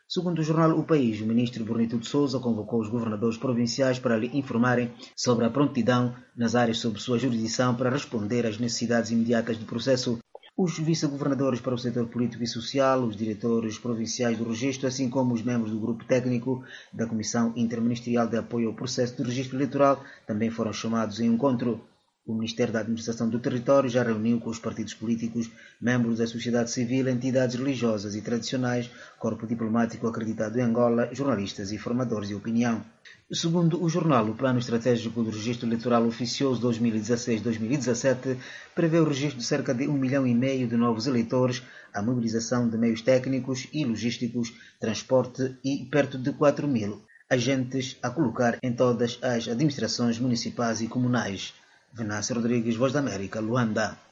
Segundo o jornal O País, o ministro Bonito de Sousa convocou os governadores provinciais para lhe informarem sobre a prontidão nas áreas sob sua jurisdição para responder às necessidades imediatas do processo. Os vice-governadores para o setor político e social, os diretores provinciais do registro, assim como os membros do grupo técnico da Comissão Interministerial de Apoio ao Processo do Registro Eleitoral também foram chamados em encontro. O Ministério da Administração do Território já reuniu com os partidos políticos, membros da sociedade civil, entidades religiosas e tradicionais, corpo diplomático acreditado em Angola, jornalistas e formadores de opinião. Segundo o jornal, o Plano Estratégico do Registro Eleitoral Oficioso 2016-2017 prevê o registro de cerca de 1,5 milhão de novos eleitores, a mobilização de meios técnicos e logísticos, transporte e perto de 4.000 agentes a colocar em todas as administrações municipais e comunais. Venâncio Rodrigues, Voz da América, Luanda.